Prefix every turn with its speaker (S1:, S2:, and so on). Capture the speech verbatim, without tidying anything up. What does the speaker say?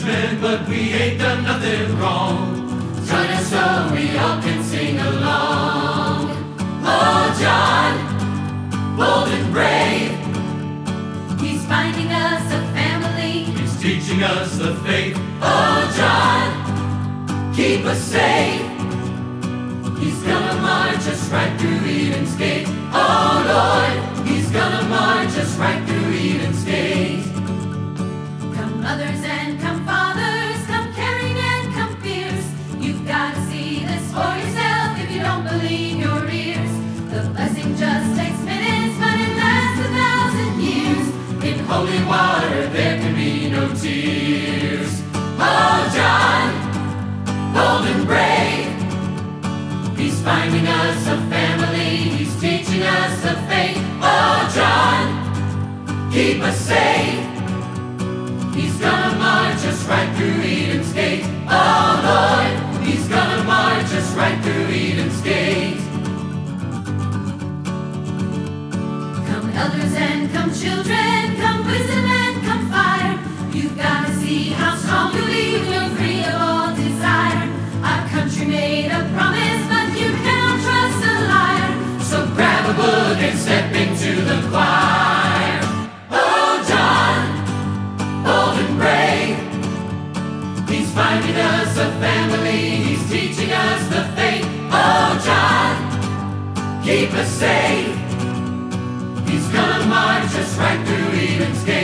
S1: judgment, but we ain't done nothing wrong. Join us so we all can sing along. Oh, John, bold and brave,
S2: He's finding us a family.
S1: he's teaching us the faith. Oh, John, keep us safe. He's gonna march us right through Eden's gate. Oh, Lord, he's gonna march us right through Eden's gate.
S2: Come mothers and come fathers, come caring and come fierce. You've got to see this for yourself if you don't believe your ears. The blessing just takes minutes, but it lasts a thousand years.
S1: In holy water there can be no tears. Oh, John, bold and brave, he's finding us a family, he's teaching us the faith. Oh, John, keep us safe. He's gonna march us right through Eden's gate. Oh, Lord, he's gonna march us right through Eden's gate.
S2: Come elders and come children, come wisdom and come fire. You've got to see how strong you believe you're free of all desire. Our country made a promise, but you cannot trust a liar.
S1: So grab a book and step into the choir. Oh, John, bold and brave, he's finding us a family, he's teaching us the faith. Oh, John, keep us safe. He's gonna march us right through Eden's gate.